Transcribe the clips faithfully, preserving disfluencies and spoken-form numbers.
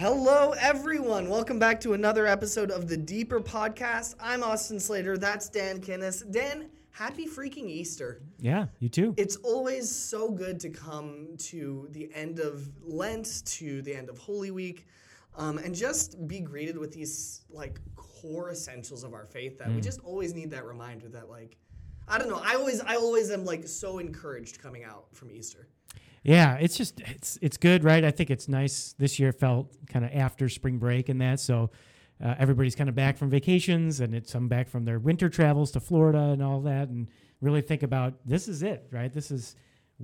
Hello, everyone. Welcome back to another episode of the Deeper Podcast. I'm Austin Slater. That's Dan Kinnis. Dan, happy freaking Easter. Yeah, you too. It's always so good to come to the end of Lent, to the end of Holy Week, um, and just be greeted with these like core essentials of our faith that mm. we just always need that reminder that, like, I don't know. I always, I always am like so encouraged coming out from Easter. Yeah, it's just it's it's good, right? I think it's nice. This year felt kind of after spring break and that, so uh, everybody's kind of back from vacations, and it's some back from their winter travels to Florida and all that, and really think about this is it, right? This is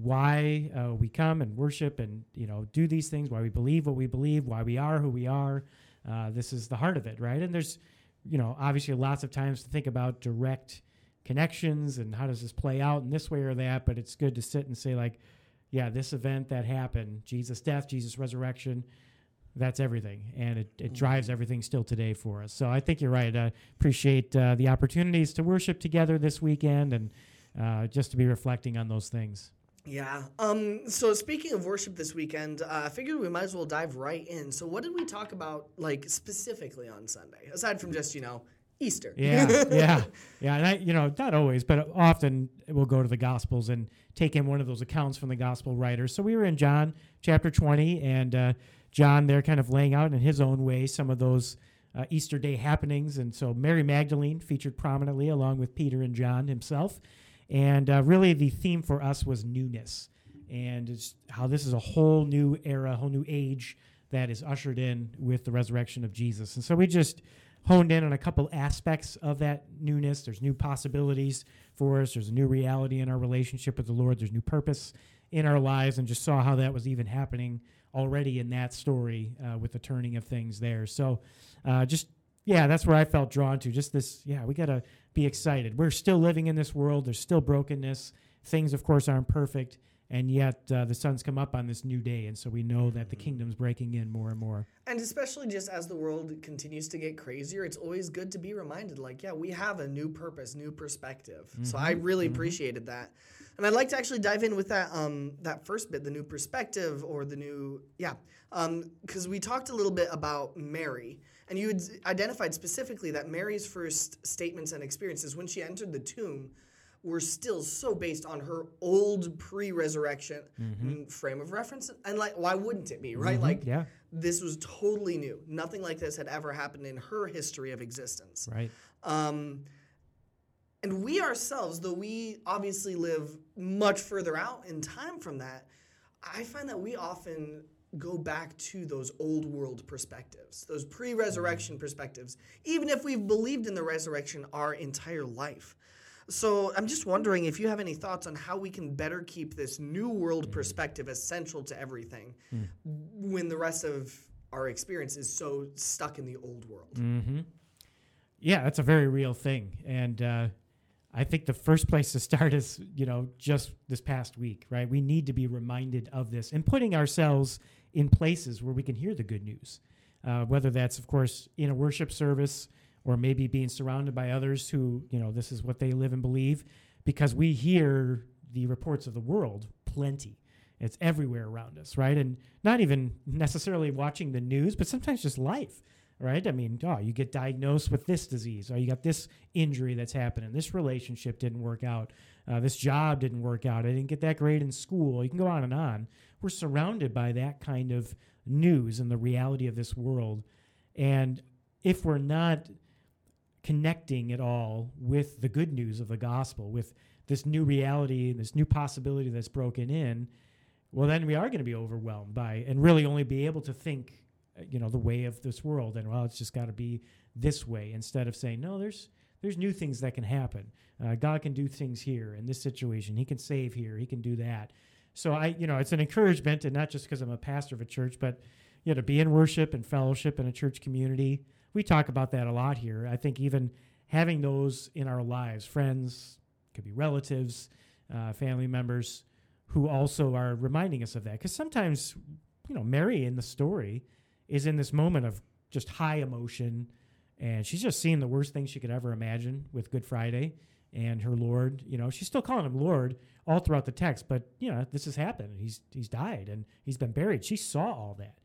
why uh, we come and worship and you know do these things, why we believe what we believe, why we are who we are. Uh, this is the heart of it, right? And there's you know obviously lots of times to think about direct connections and how does this play out in this way or that, but it's good to sit and say like, yeah, this event that happened, Jesus' death, Jesus' resurrection, that's everything. And it, it drives everything still today for us. So I think you're right. I appreciate uh, the opportunities to worship together this weekend and uh, just to be reflecting on those things. Yeah. Um. So speaking of worship this weekend, uh, I figured we might as well dive right in. So what did we talk about, like, specifically on Sunday, aside from just, you know, Easter? Yeah, yeah, yeah. And I, you know, not always, but often we'll go to the Gospels and take in one of those accounts from the Gospel writers. So we were in John chapter twenty, and uh, John there kind of laying out in his own way some of those uh, Easter Day happenings. And so Mary Magdalene featured prominently along with Peter and John himself. And uh, really the theme for us was newness, and it's how this is a whole new era, a whole new age that is ushered in with the resurrection of Jesus. And so we just honed in on a couple aspects of that newness. There's new possibilities for us. There's a new reality in our relationship with the Lord. There's new purpose in our lives, and just saw how that was even happening already in that story uh, with the turning of things there. So uh, just, yeah, that's where I felt drawn to. Just this, yeah, we got to be excited. We're still living in this world. There's still brokenness. Things, of course, aren't perfect. And yet uh, the sun's come up on this new day, and so we know that the kingdom's breaking in more and more. And especially just as the world continues to get crazier, it's always good to be reminded, like, yeah, we have a new purpose, new perspective. Mm-hmm. So I really mm-hmm. appreciated that. And I'd like to actually dive in with that um, that first bit, the new perspective or the new, yeah, because um, we talked a little bit about Mary, and you had identified specifically that Mary's first statements and experiences when she entered the tomb were still so based on her old pre-resurrection mm-hmm. frame of reference. And, like, why wouldn't it be, right? Mm-hmm. Like, yeah. This was totally new. Nothing like this had ever happened in her history of existence. Right. Um, and we ourselves, though we obviously live much further out in time from that, I find that we often go back to those old world perspectives, those pre-resurrection mm-hmm. perspectives, even if we've believed in the resurrection our entire life. So I'm just wondering if you have any thoughts on how we can better keep this new world perspective essential to everything mm. when the rest of our experience is so stuck in the old world. Mm-hmm. Yeah, that's a very real thing. And uh, I think the first place to start is, you know, just this past week, right? We need to be reminded of this and putting ourselves in places where we can hear the good news, uh, whether that's, of course, in a worship service, or maybe being surrounded by others who, you know, this is what they live and believe, because we hear the reports of the world plenty. It's everywhere around us, right? And not even necessarily watching the news, but sometimes just life, right? I mean, oh, you get diagnosed with this disease, or you got this injury that's happening, this relationship didn't work out, uh, this job didn't work out, I didn't get that grade in school. You can go on and on. We're surrounded by that kind of news and the reality of this world. And if we're not connecting it all with the good news of the gospel, with this new reality, this new possibility that's broken in, well, then we are going to be overwhelmed by and really only be able to think, you know, the way of this world. And, well, it's just got to be this way, instead of saying, no, there's there's new things that can happen. Uh, God can do things here in this situation. He can save here. He can do that. So, I, you know, it's an encouragement, and not just because I'm a pastor of a church, but, you know, to be in worship and fellowship in a church community. We talk about that a lot here. I think even having those in our lives, friends, could be relatives, uh, family members, who also are reminding us of that. Because sometimes, you know, Mary in the story is in this moment of just high emotion, and she's just seeing the worst thing she could ever imagine with Good Friday and her Lord. You know, she's still calling him Lord all throughout the text, but, you know, this has happened. He's he's died, and he's been buried. She saw all that.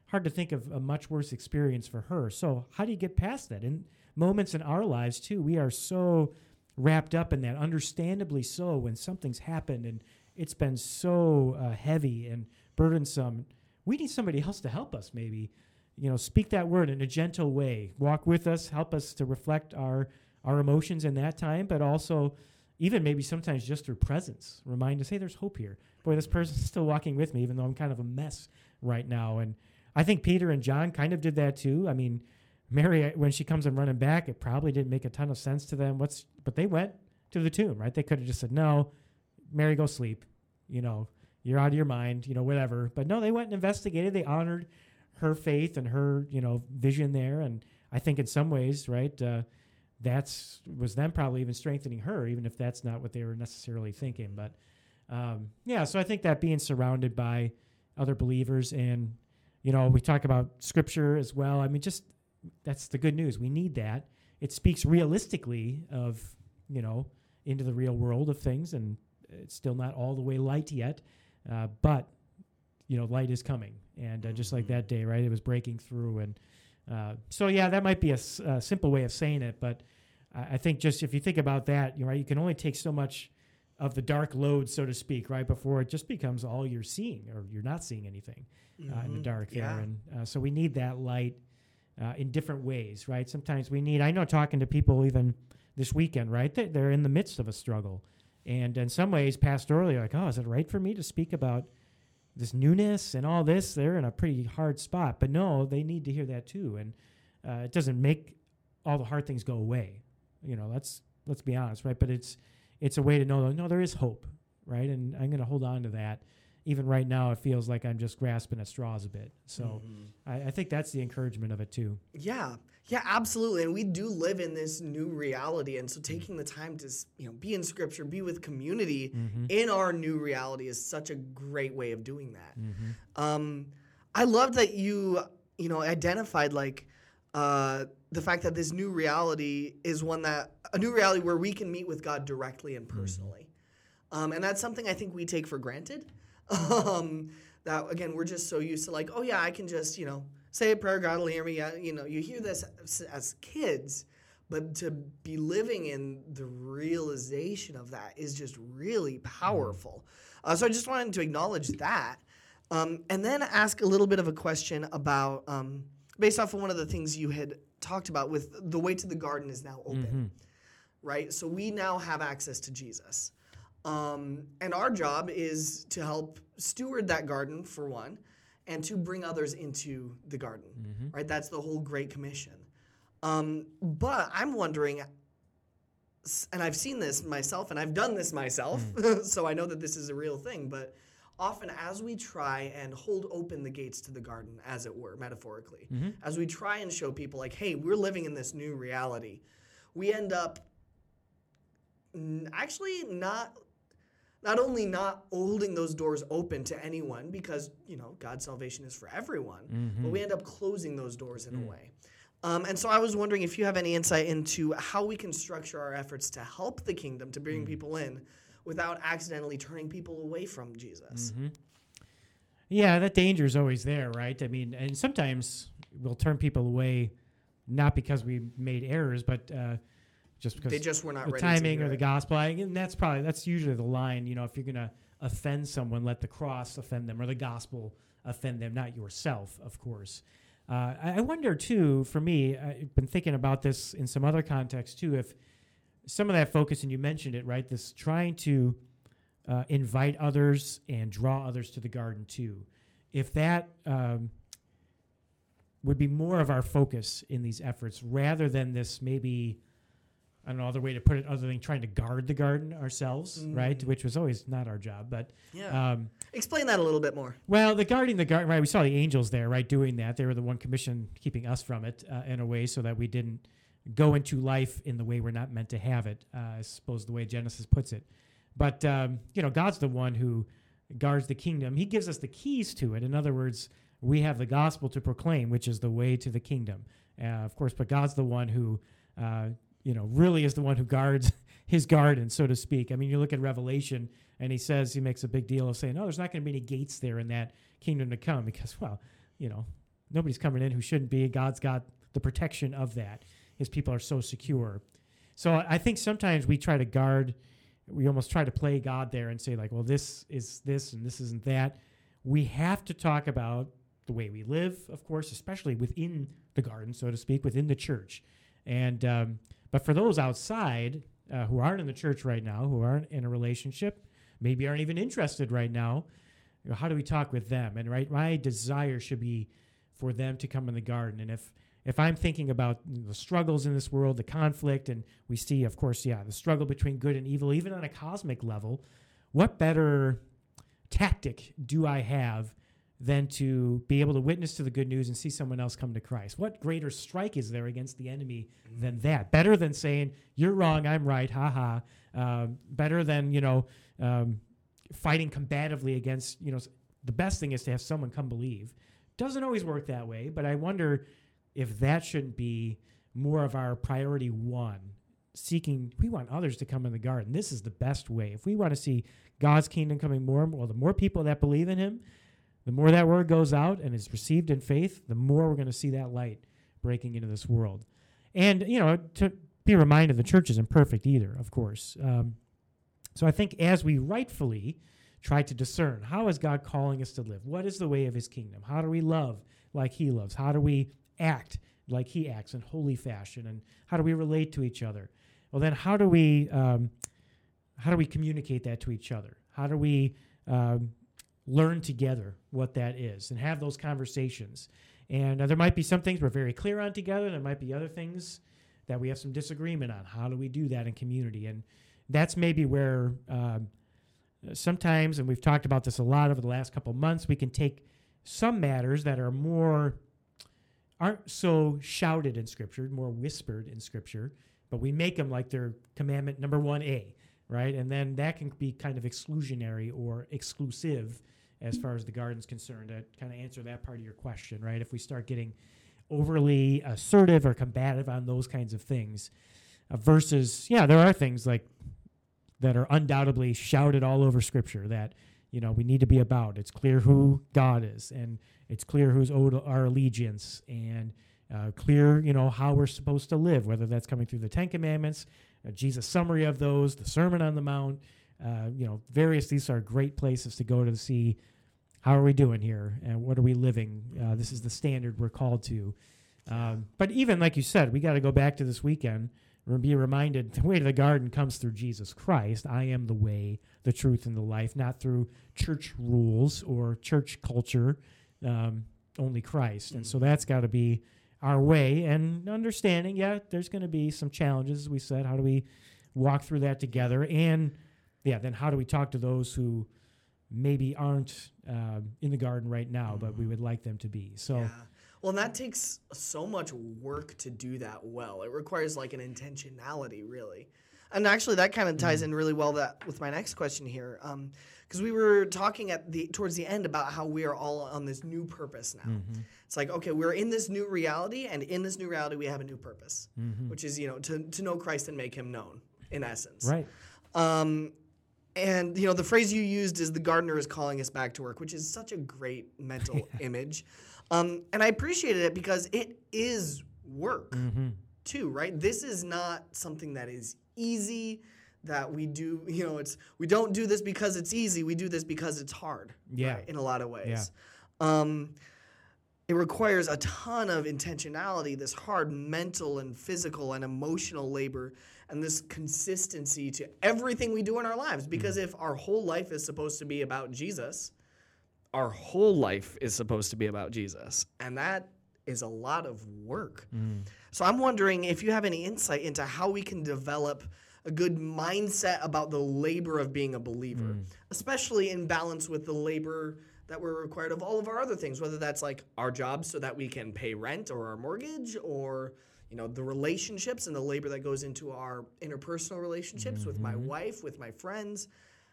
hard to think of a much worse experience for her. So how do you get past that? In moments in our lives, too, we are so wrapped up in that, understandably so, when something's happened and it's been so uh, heavy and burdensome. We need somebody else to help us, maybe. You know, speak that word in a gentle way. Walk with us, help us to reflect our, our emotions in that time, but also even maybe sometimes just through presence. Remind us, hey, there's hope here. Boy, this person's still walking with me, even though I'm kind of a mess right now. And I think Peter and John kind of did that too. I mean, Mary, when she comes and running back, it probably didn't make a ton of sense to them. What's But they went to the tomb, right? They could have just said, no, Mary, go sleep. You know, you're out of your mind, you know, whatever. But no, they went and investigated. They honored her faith and her, you know, vision there. And I think in some ways, right, uh, that's was them probably even strengthening her, even if that's not what they were necessarily thinking. But um, yeah, so I think that being surrounded by other believers, and, you know, we talk about scripture as well. I mean, just that's the good news. We need that. It speaks realistically of, you know, into the real world of things, and it's still not all the way light yet, uh, but, you know, light is coming. And uh, just like that day, right, it was breaking through. And uh, so, yeah, that might be a, s- a simple way of saying it, but I, I think just if you think about that, you know, right, you can only take so much of the dark load, so to speak, right, before it just becomes all you're seeing, or you're not seeing anything uh, mm-hmm. in the dark yeah. there. And uh, so we need that light uh, in different ways, right? Sometimes we need, I know talking to people even this weekend, right, they're, they're in the midst of a struggle. And in some ways, pastorally, like, oh, is it right for me to speak about this newness and all this? They're in a pretty hard spot. But no, they need to hear that too. And uh, it doesn't make all the hard things go away. You know, let's let's be honest, right? But it's it's a way to know, no, there is hope, right? And I'm going to hold on to that. Even right now, it feels like I'm just grasping at straws a bit. So mm-hmm. I, I think that's the encouragement of it too. Yeah. Yeah, absolutely. And we do live in this new reality. And so taking the time to, you know, be in scripture, be with community mm-hmm. in our new reality is such a great way of doing that. Mm-hmm. Um, I love that you, you know, identified like uh, the fact that this new reality is one that, a new reality where we can meet with God directly and personally. Mm-hmm. Um, and that's something I think we take for granted. um, that, again, we're just so used to like, oh, yeah, I can just, you know, say a prayer, God will hear me. You know, you hear this as, as kids, but to be living in the realization of that is just really powerful. Uh, so I just wanted to acknowledge that, um, and then ask a little bit of a question about, um, based off of one of the things you had talked about with the way to the garden is now open, mm-hmm. right? So we now have access to Jesus. Um, and our job is to help steward that garden, for one, and to bring others into the garden, mm-hmm. right? That's the whole Great Commission. Um, but I'm wondering, and I've seen this myself, and I've done this myself, mm. so I know that this is a real thing, but often as we try and hold open the gates to the garden, as it were, metaphorically, mm-hmm. as we try and show people like, hey, we're living in this new reality, we end up n- actually not... Not only not holding those doors open to anyone because, you know, God's salvation is for everyone, mm-hmm. but we end up closing those doors in mm. a way. Um, and so I was wondering if you have any insight into how we can structure our efforts to help the kingdom, to bring mm. people in, without accidentally turning people away from Jesus. Mm-hmm. Yeah, that danger is always there, right? I mean, and sometimes we'll turn people away not because we made errors, but... Uh, Just because they just were not the ready timing to or the gospel, I, and that's probably that's usually the line. You know, if you're gonna offend someone, let the cross offend them or the gospel offend them, not yourself, of course. Uh, I, I wonder too. For me, I've been thinking about this in some other contexts too. If some of that focus, and you mentioned it, right? This trying to uh, invite others and draw others to the garden too. If that um, would be more of our focus in these efforts, rather than this maybe. I don't know other way to put it other than trying to guard the garden ourselves, mm. right? Which was always not our job, but yeah. Um, explain that a little bit more. Well, the guarding the garden, right? We saw the angels there, right, doing that. They were the one commission keeping us from it uh, in a way, so that we didn't go into life in the way we're not meant to have it. Uh, I suppose the way Genesis puts it. But um, you know, God's the one who guards the kingdom. He gives us the keys to it. In other words, we have the gospel to proclaim, which is the way to the kingdom, uh, of course. But God's the one who. Uh, you know, really is the one who guards his garden, so to speak. I mean, you look at Revelation, and he says, he makes a big deal of saying, oh, there's not going to be any gates there in that kingdom to come because, well, you know, nobody's coming in who shouldn't be. God's got the protection of that. His people are so secure. So I think sometimes we try to guard, we almost try to play God there and say like, well, this is this and this isn't that. We have to talk about the way we live, of course, especially within the garden, so to speak, within the church. And um, but for those outside uh, who aren't in the church right now, who aren't in a relationship, maybe aren't even interested right now, you know, how do we talk with them? And right, my desire should be for them to come in the garden. And if if I'm thinking about the struggles in this world, the conflict, and we see, of course, yeah, the struggle between good and evil, even on a cosmic level, what better tactic do I have than to be able to witness to the good news and see someone else come to Christ? What greater strike is there against the enemy mm-hmm. than that? Better than saying, you're wrong, I'm right, ha-ha. Uh, better than, you know, um, fighting combatively against, you know, the best thing is to have someone come believe. Doesn't always work that way, but I wonder if that shouldn't be more of our priority one, seeking, we want others to come in the garden. This is the best way. If we want to see God's kingdom coming more and more, well, the more people that believe in him, the more that word goes out and is received in faith, the more we're going to see that light breaking into this world. And, you know, to be reminded the church isn't perfect either, of course. Um, so I think as we rightfully try to discern, how is God calling us to live? What is the way of his kingdom? How do we love like he loves? How do we act like he acts in holy fashion? And how do we relate to each other? Well, then how do we um, how do we communicate that to each other? How do we um, learn together what that is and have those conversations? And uh, there might be some things we're very clear on together. There might be other things that we have some disagreement on. How do we do that in community? And that's maybe where um, sometimes, and we've talked about this a lot over the last couple of months, we can take some matters that are more, aren't so shouted in Scripture, more whispered in Scripture, but we make them like they're commandment number one A, right? And then that can be kind of exclusionary or exclusive as far as the garden's concerned, to kind of answer that part of your question, right? If we start getting overly assertive or combative on those kinds of things, uh, versus, yeah, there are things like that are undoubtedly shouted all over Scripture that, you know, we need to be about. It's clear who God is, and it's clear who's owed our allegiance, and uh, clear, you know, how we're supposed to live, whether that's coming through the Ten Commandments, uh, Jesus' summary of those, the Sermon on the Mount, uh, you know, various, these are great places to go to see how are we doing here, and what are we living? Uh, this is the standard we're called to. Um, but even, like you said, we got to go back to this weekend and be reminded the way to the garden comes through Jesus Christ. I am the way, the truth, and the life, not through church rules or church culture, um, only Christ. And so that's got to be our way, and understanding, yeah, there's going to be some challenges, as we said. How do we walk through that together? And, yeah, then how do we talk to those who maybe aren't uh, in the garden right now, but we would like them to be? So. Yeah. Well, and that takes so much work to do that well. It requires like an intentionality, really. And actually, that kind of ties in really well that with my next question here, because um, we were talking at the towards the end about how we are all on this new purpose now. Mm-hmm. It's like, okay, we're in this new reality, and in this new reality, we have a new purpose, mm-hmm. which is, you know, to to know Christ and make Him known, in essence. Right. Um, and you know, the phrase you used is "the gardener is calling us back to work," which is such a great mental image. Um, and I appreciated it because it is work, mm-hmm. too, right? This is not something that is easy, that we do, you know, it's we don't do this because it's easy. We do this because it's hard, yeah. right, in a lot of ways. Yeah. Um, it requires a ton of intentionality, this hard mental and physical and emotional labor, and this consistency to everything we do in our lives. Because mm-hmm. if our whole life is supposed to be about Jesus, our whole life is supposed to be about Jesus. And that is a lot of work. Mm. So I'm wondering if you have any insight into how we can develop a good mindset about the labor of being a believer, mm. especially in balance with the labor that we're required of all of our other things, whether that's like our jobs so that we can pay rent or our mortgage, or, you know, the relationships and the labor that goes into our interpersonal relationships mm-hmm. with my wife, with my friends.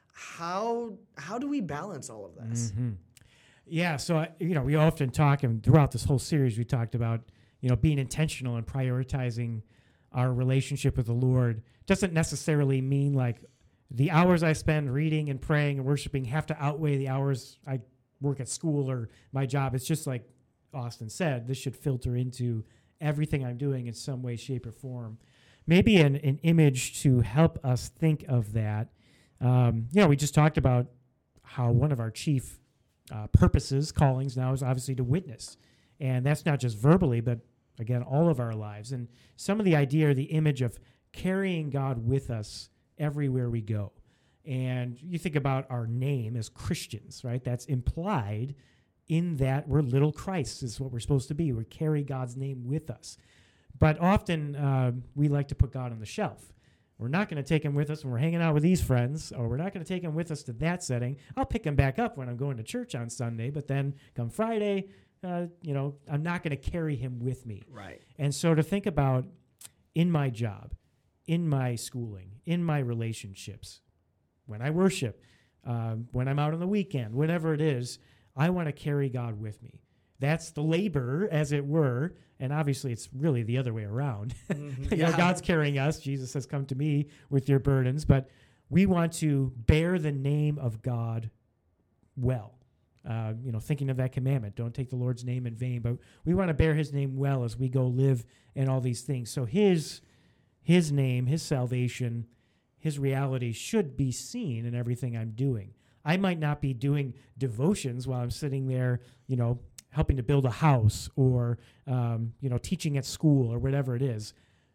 How how do we balance all of this? Mm-hmm. Yeah, so, I, you know, we often talk, and throughout this whole series we talked about, you know, being intentional and prioritizing our relationship with the Lord. Doesn't necessarily mean like the hours I spend reading and praying and worshiping have to outweigh the hours I work at school or my job. It's just like Austin said, this should filter into everything I'm doing in some way, shape, or form. Maybe an, an image to help us think of that. Um, you know, we just talked about how one of our chief uh, purposes, callings now, is obviously to witness. And that's not just verbally, but again, all of our lives. And some of the idea or the image of carrying God with us everywhere we go. And you think about our name as Christians, right? That's implied in that we're little Christ is what we're supposed to be. We carry God's name with us. But often uh, we like to put God on the shelf. We're not going to take him with us when we're hanging out with these friends, or we're not going to take him with us to that setting. I'll pick him back up when I'm going to church on Sunday, but then come Friday, uh, you know, I'm not going to carry him with me. Right. And so to think about in my job, in my schooling, in my relationships, when I worship, uh, when I'm out on the weekend, whatever it is, I want to carry God with me. That's the labor, as it were, and obviously it's really the other way around. Mm-hmm. you know, Yeah. God's carrying us. Jesus says, come to me with your burdens, but we want to bear the name of God well. Uh, you know, thinking of that commandment, don't take the Lord's name in vain, but we want to bear his name well as we go live in all these things. So his, his name, his salvation, his reality should be seen in everything I'm doing. I might not be doing devotions while I'm sitting there, you know, helping to build a house or, um, you know, teaching at school or whatever it is.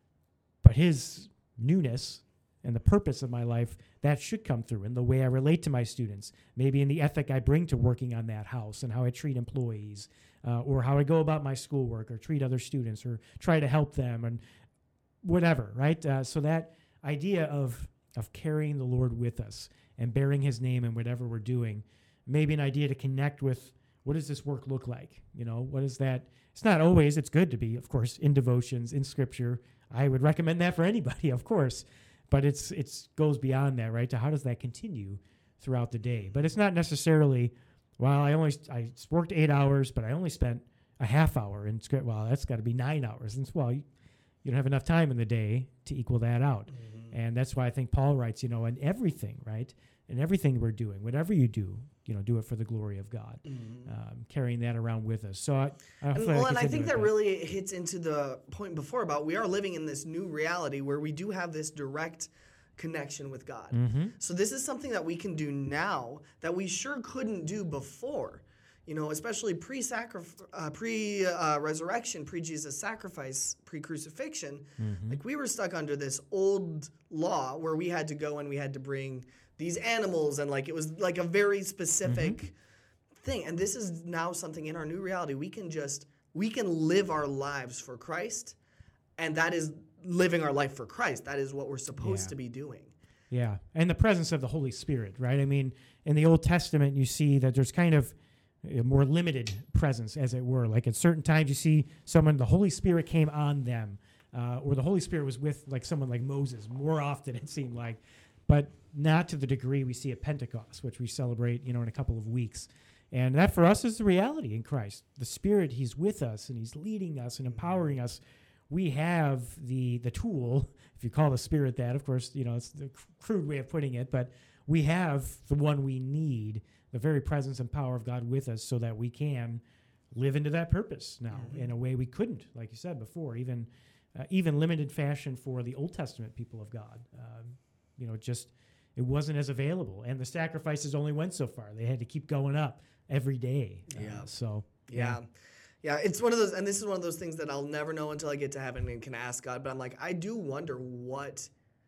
But his newness and the purpose of my life, that should come through in the way I relate to my students, maybe in the ethic I bring to working on that house and how I treat employees, uh, or how I go about my schoolwork or treat other students or try to help them and whatever, right? Uh, so that idea of of carrying the Lord with us and bearing his name in whatever we're doing, maybe an idea to connect with what does this work look like? You know, what is that? It's not always, it's good to be, of course, in devotions, in scripture. I would recommend that for anybody, of course, but it's it's goes beyond that, right? To how does that continue throughout the day? But it's not necessarily, well, I only, I worked eight hours, but I only spent a half hour in script. Well, that's got to be nine hours. And well, you, you don't have enough time in the day to equal that out. Mm-hmm. And that's why I think Paul writes, you know, in everything, right? In everything we're doing, whatever you do, you know, do it for the glory of God, mm-hmm. um, carrying that around with us. So I, I and, well, I and I think that, that really hits into the point before about we are living in this new reality where we do have this direct connection with God. Mm-hmm. So this is something that we can do now that we sure couldn't do before. You know, especially pre-sacrif- uh, pre-resurrection, uh, pre-Jesus sacrifice, pre-crucifixion. Mm-hmm. Like we were stuck under this old law where we had to go and we had to bring these animals and like it was like a very specific mm-hmm. thing. And this is now something in our new reality. We can just, we can live our lives for Christ, and that is living our life for Christ. That is what we're supposed yeah. to be doing. Yeah, and the presence of the Holy Spirit, right? I mean, in the Old Testament, you see that there's kind of a more limited presence, as it were. Like at certain times you see someone, the Holy Spirit came on them, uh, or the Holy Spirit was with like someone like Moses more often, it seemed like, but not to the degree we see at Pentecost, which we celebrate, you know, in a couple of weeks. And that for us is the reality in Christ. The Spirit, he's with us and he's leading us and empowering us. We have the the tool, if you call the Spirit that, of course, you know, it's the crude way of putting it, but we have the one we need, the very presence and power of God with us so that we can live into that purpose now mm-hmm. in a way we couldn't, like you said before, even uh, even limited fashion for the Old Testament people of God. Um, you know, just it wasn't as available, and the sacrifices only went so far. They had to keep going up every day. Yeah. Uh, so yeah. yeah. Yeah, it's one of those, and this is one of those things that I'll never know until I get to heaven and can ask God, but I'm like, I do wonder what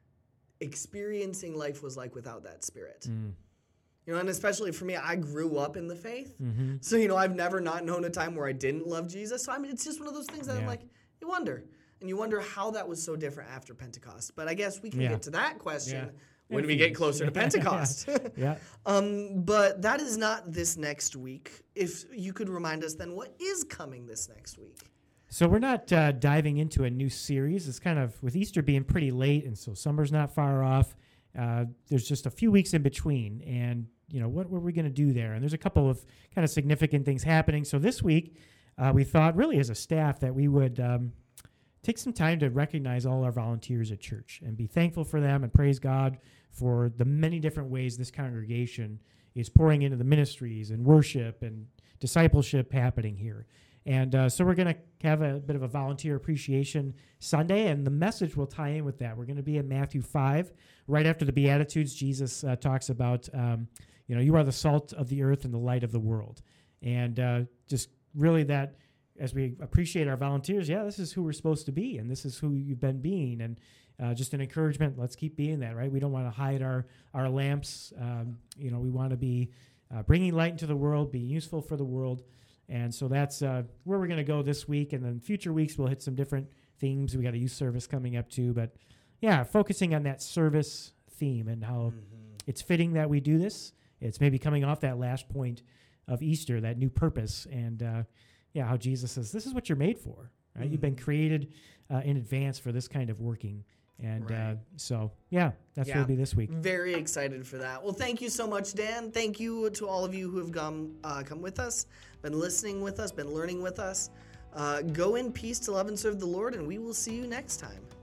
experiencing life was like without that Spirit. Mm. You know, and especially for me, I grew up in the faith. Mm-hmm. So, you know, I've never not known a time where I didn't love Jesus. So, I mean, it's just one of those things that yeah. I'm like, you wonder. And you wonder how that was so different after Pentecost. But I guess we can yeah. get to that question yeah. when we get closer to Pentecost. yeah. um, but that is not this next week. If you could remind us then, what is coming this next week? So we're not uh, diving into a new series. It's kind of, with Easter being pretty late, and so summer's not far off, uh, there's just a few weeks in between. And, you know, what were we going to do there? And there's a couple of kind of significant things happening. So this week, uh, we thought really as a staff that we would um, take some time to recognize all our volunteers at church and be thankful for them and praise God for the many different ways this congregation is pouring into the ministries and worship and discipleship happening here. And uh, so we're going to have a bit of a volunteer appreciation Sunday, and the message will tie in with that. We're going to be in Matthew five. Right after the Beatitudes, Jesus uh, talks about, um, you know, you are the salt of the earth and the light of the world. And uh, just really that, as we appreciate our volunteers, yeah, this is who we're supposed to be, and this is who you've been being. And uh, just an encouragement, let's keep being that, right? We don't want to hide our, our lamps. Um, you know, we want to be uh, bringing light into the world, being useful for the world. And so that's uh, where we're going to go this week. And then future weeks, we'll hit some different themes. We got a youth service coming up too. But yeah, focusing on that service theme and how mm-hmm. it's fitting that we do this. It's maybe coming off that last point of Easter, that new purpose. And uh, yeah, how Jesus says, this is what you're made for, right? Mm-hmm. You've been created uh, in advance for this kind of working. And right. uh, so, yeah, that's yeah. what it'll be this week. Very excited for that. Well, thank you so much, Dan. Thank you to all of you who have come, uh, come with us, been listening with us, been learning with us. Uh, go in peace to love and serve the Lord, and we will see you next time.